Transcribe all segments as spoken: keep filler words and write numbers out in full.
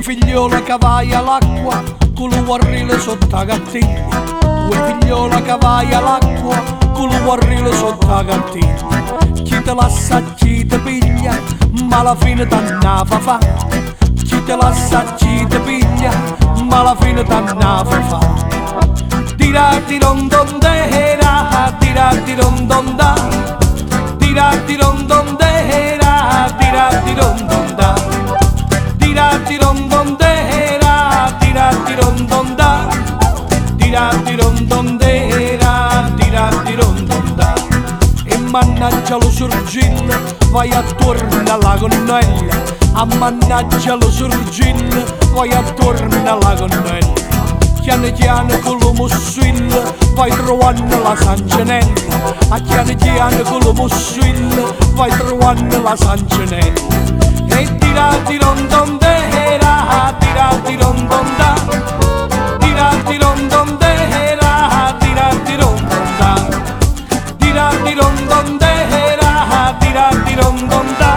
figliola che vai all'acqua con lo guarrile sotto la cattiglia. Due figliola che vai all'acqua con lo guarrile sotto la cattiglia. Chi te lascia chi te piglia, ma alla fine t'annava fa. Chi te lascia chi te piglia, ma alla fine t'annava fa. Tirati rondondera, tirati rondonda, tirati rondondera, tirati rondonda, tirati rondondera, tirati rondonda, tirati rondondera, tirati rondonda. E mannaggia lo sorgillo, vai attorno alla gonnella, a mannaggia lo sorgillo, vai attorno alla gonnella. Chiano chiano con lo mossillo vai trovando la sancenella. A chiano chiano con lo mossillo vai trovando la sancenella. E tirati rondondera, tirati rondonda, tirati rondondera, tirati rondonda, tirati rondondera, tirati rondonda,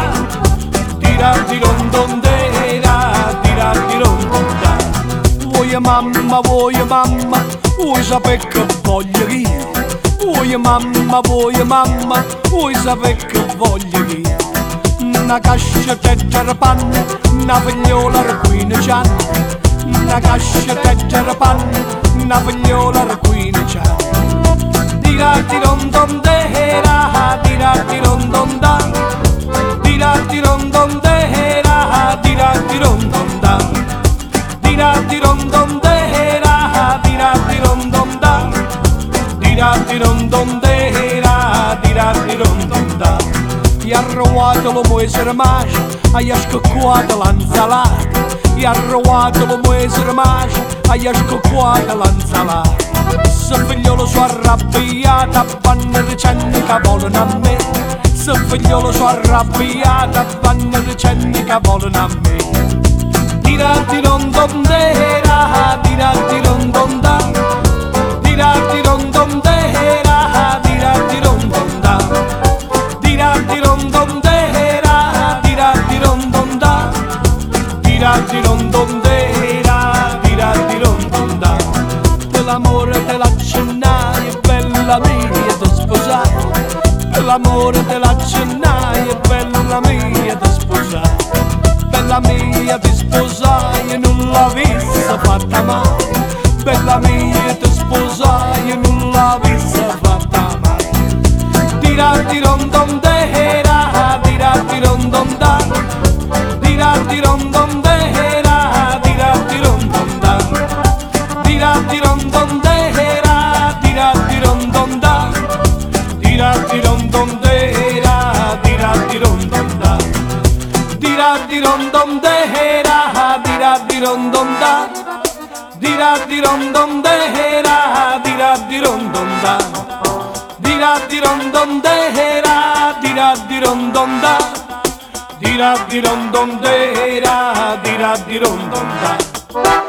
tirati rondondera, tirati rondonda. Vuoi mamma, vuoi mamma, vuoi sapere che voglio io? Vuoi mamma, vuoi mamma, vuoi sapere che voglio io? Una cascia tetra panna, una figliola requina c'hanno. Una cascia tetra panna, una figliola requina c'hanno. Tirati rondondera, tirati rondonda, tirati rondondera, tirati rondonda, tirati rondondera, tirati rondonda, tirati rondondera, tirati rondonda. Gli ha rovato lo muesere macio, gli ha scoccuato l'insalata. Gli ha rovato lo muesere macio, gli ha scoccuato l'insalata. Se figliolo so arrabbiato, a panna ricenni che vogliono a me. Se figliolo so arrabbiato, a panna ricenni che vogliono a me. Tirati rondondera, tirati rondonda, tirati rondondera, tirati rondonda, tirati rondondera, tirati rondonda, tirati rondondera, tirati rondonda. Per l'amore te l'accennai, bella mia, ti sposai. Per l'amore te l'accennai, bella mia, ti sposai. Bella mia ti sposai e non l'avessi fatta mai. Bella mia ti sposai e non l'avessi fatta mai. Tirati rondondera, tirati rondonda, tirati rondondera, tirati rondonda, tirati rondondera, tirati rondonda, tirati rondondera, tirati rondonda. Tirati rondondera, tirati rondonda, tirati rondondera, tirati rondonda, tirati rondondera, tirati rondonda, tirati rondondera, tirati rondonda.